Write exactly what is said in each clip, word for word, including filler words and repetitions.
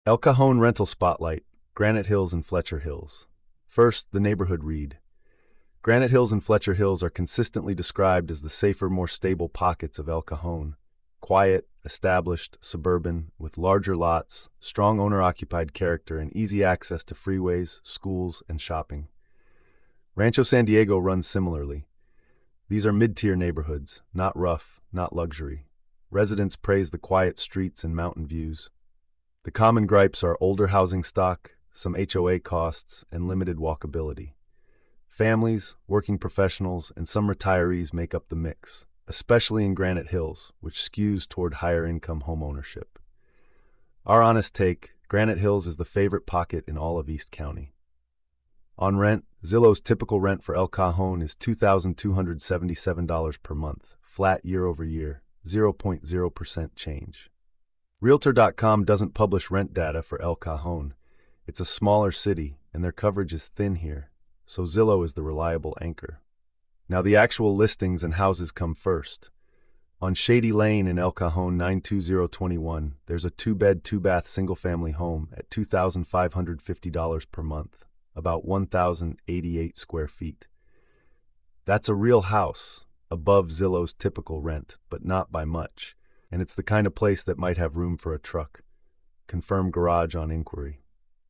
El Cajon Rental Spotlight, Granite Hills and Fletcher Hills. First, the neighborhood read. Granite Hills and Fletcher Hills are consistently described as the safer, more stable pockets of El Cajon. Quiet, established, suburban, with larger lots, strong owner-occupied character, and easy access to freeways, schools, and shopping. Rancho San Diego runs similarly. These are mid-tier neighborhoods, not rough, not luxury. Residents praise the quiet streets and mountain views. The common gripes are older housing stock, some H O A costs, and limited walkability. Families, working professionals, and some retirees make up the mix, especially in Granite Hills, which skews toward higher-income homeownership. Our honest take, Granite Hills is the favorite pocket in all of East County. On rent, Zillow's typical rent for El Cajon is two thousand two hundred seventy-seven dollars per month, flat year over year, zero point zero percent change. Realtor dot com doesn't publish rent data for El Cajon. It's a smaller city, and their coverage is thin here, so Zillow is the reliable anchor. Now the actual listings and houses come first. On Shady Lane in El Cajon nine two zero two one, there's a two-bed, two-bath single-family home at two thousand five hundred fifty dollars per month, about one thousand eighty-eight square feet. That's a real house, above Zillow's typical rent, but not by much, and it's the kind of place that might have room for a truck. Confirm garage on inquiry.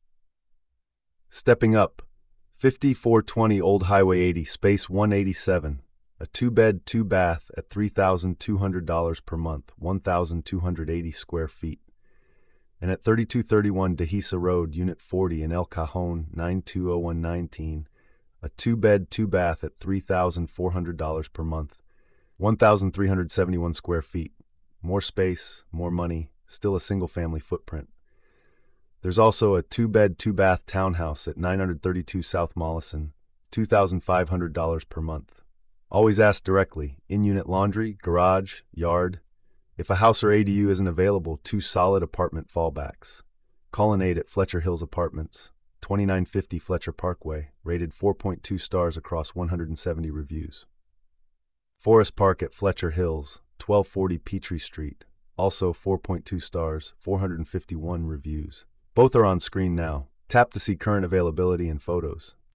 Stepping up, fifty-four twenty Old Highway eighty, space one eighty-seven, a two-bed, two-bath at three thousand two hundred dollars per month, one thousand two hundred eighty square feet. And at thirty-two thirty-one Dehesa Road, Unit forty in El Cajon nine two zero one one nine, a two-bed, two-bath at three thousand four hundred dollars per month, one thousand three hundred seventy-one square feet. More space, more money, still a single-family footprint. There's also a two-bed, two-bath townhouse at nine thirty-two South Mollison, two thousand five hundred dollars per month. Always ask directly, in-unit laundry, garage, yard. If a house or A D U isn't available, two solid apartment fallbacks. Colonnade at Fletcher Hills Apartments, twenty-nine fifty Fletcher Parkway, rated four point two stars across one hundred seventy reviews. Forest Park at Fletcher Hills, twelve forty Peachtree Street, also four point two stars, four hundred fifty-one reviews. Both are on screen now. Tap to see current availability and photos.